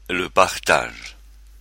Le partage.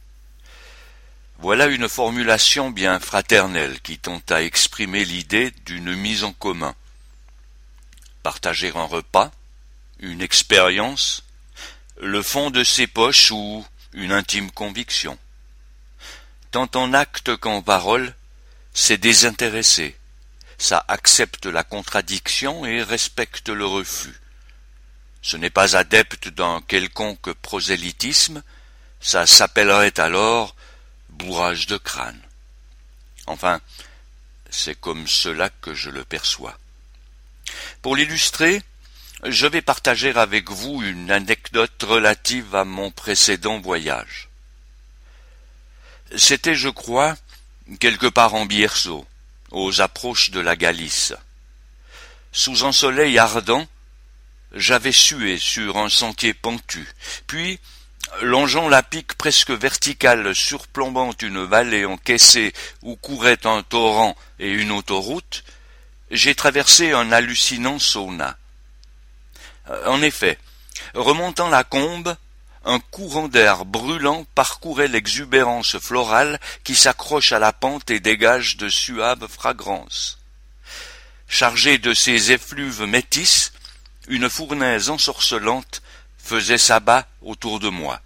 Voilà une formulation bien fraternelle qui tend à exprimer l'idée d'une mise en commun. Partager un repas, une expérience, le fond de ses poches ou une intime conviction. Tant en acte qu'en parole, c'est désintéressé. Ça accepte la contradiction et respecte le refus. Ce n'est pas adepte d'un quelconque prosélytisme, ça s'appellerait alors bourrage de crâne. Enfin, c'est comme cela que je le perçois. Pour l'illustrer, je vais partager avec vous une anecdote relative à mon précédent voyage. C'était, je crois, quelque part en Bierzo, aux approches de la Galice. Sous un soleil ardent, j'avais sué sur un sentier pentu, puis, longeant la pique presque verticale surplombant une vallée encaissée où courait un torrent et une autoroute, j'ai traversé un hallucinant sauna. En effet, remontant la combe, un courant d'air brûlant parcourait l'exubérance florale qui s'accroche à la pente et dégage de suaves fragrances. Chargée de ces effluves métis, une fournaise ensorcelante faisait sabbat autour de moi.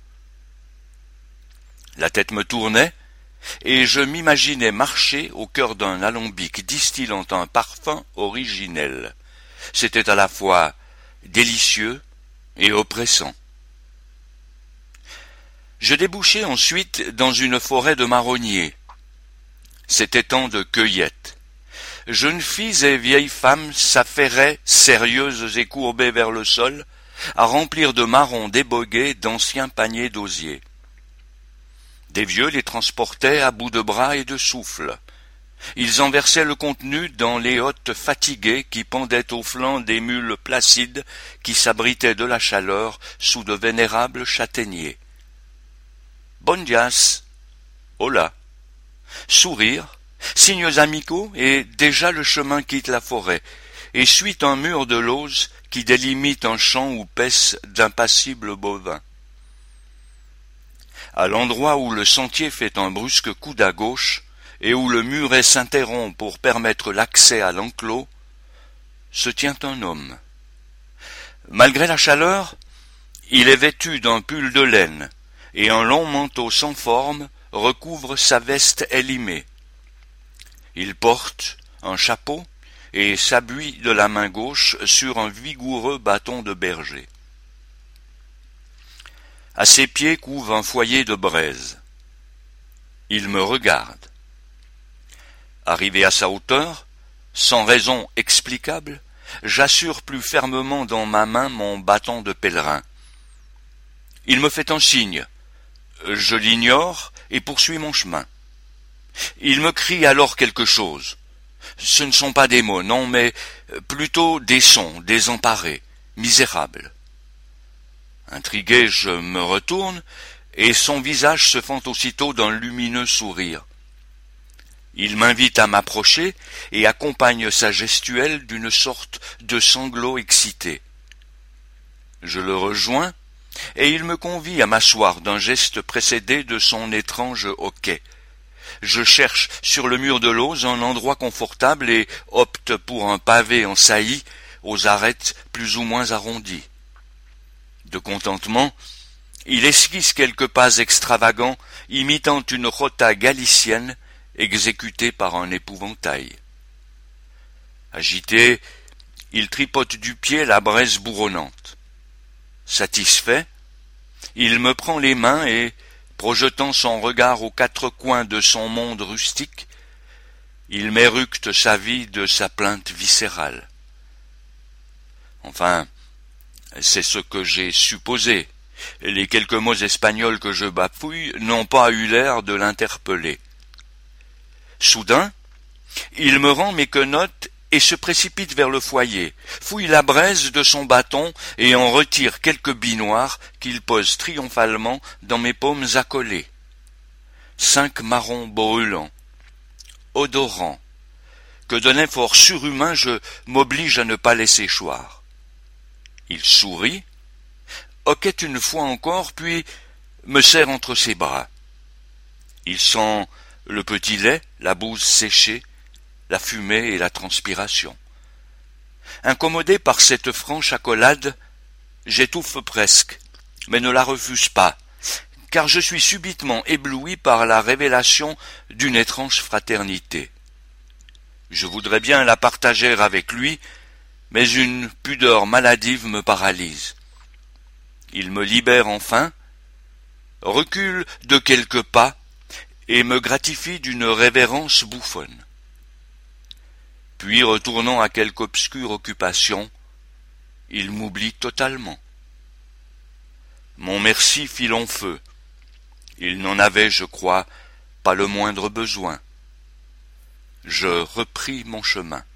La tête me tournait, et je m'imaginais marcher au cœur d'un alambic distillant un parfum originel. C'était à la fois délicieux et oppressant. Je débouchai ensuite dans une forêt de marronniers. C'était temps de cueillette. Jeunes filles et vieilles femmes s'affairaient, sérieuses et courbées vers le sol, à remplir de marrons débogués d'anciens paniers d'osier. Des vieux les transportaient à bout de bras et de souffle. Ils en versaient le contenu dans les hottes fatiguées qui pendaient aux flancs des mules placides qui s'abritaient de la chaleur sous de vénérables châtaigniers. Bon dias, hola, sourire, signes amicaux, et déjà le chemin quitte la forêt, et suit un mur de lauze qui délimite un champ où paissent d'impassibles bovins. À l'endroit où le sentier fait un brusque coude à gauche, et où le muret s'interrompt pour permettre l'accès à l'enclos, se tient un homme. Malgré la chaleur, il est vêtu d'un pull de laine, et un long manteau sans forme recouvre sa veste élimée. Il porte un chapeau et s'appuie de la main gauche sur un vigoureux bâton de berger. À ses pieds couve un foyer de braise. Il me regarde. Arrivé à sa hauteur, sans raison explicable, j'assure plus fermement dans ma main mon bâton de pèlerin. Il me fait un signe. Je l'ignore et poursuis mon chemin. Il me crie alors quelque chose. Ce ne sont pas des mots, non, mais plutôt des sons désemparés, misérables. Intrigué, je me retourne, et son visage se fend aussitôt d'un lumineux sourire. Il m'invite à m'approcher et accompagne sa gestuelle d'une sorte de sanglot excité. Je le rejoins, et il me convie à m'asseoir d'un geste précédé de son étrange hoquet. Je cherche sur le mur de lauze un endroit confortable et opte pour un pavé en saillie aux arêtes plus ou moins arrondies. De contentement, il esquisse quelques pas extravagants imitant une rota galicienne exécutée par un épouvantail. Agité, il tripote du pied la braise bourronnante. Satisfait, il me prend les mains et, projetant son regard aux quatre coins de son monde rustique, il m'éructe sa vie de sa plainte viscérale. Enfin, c'est ce que j'ai supposé. Les quelques mots espagnols que je bafouille n'ont pas eu l'air de l'interpeller. Soudain, il me rend mes quenottes et se précipite vers le foyer, fouille la braise de son bâton et en retire quelques billes noires qu'il pose triomphalement dans mes paumes accolées. 5 marrons brûlants, odorants, que d'un effort surhumain je m'oblige à ne pas laisser choir. Il sourit, hoquette une fois encore, puis me serre entre ses bras. Il sent le petit lait, la bouse séchée, la fumée et la transpiration. Incommodé par cette franche accolade, j'étouffe presque, mais ne la refuse pas, car je suis subitement ébloui par la révélation d'une étrange fraternité. Je voudrais bien la partager avec lui, mais une pudeur maladive me paralyse. Il me libère enfin, recule de quelques pas et me gratifie d'une révérence bouffonne. Puis, retournant à quelque obscure occupation, il m'oublie totalement. Mon merci fit long feu. Il n'en avait, je crois, pas le moindre besoin. Je repris mon chemin.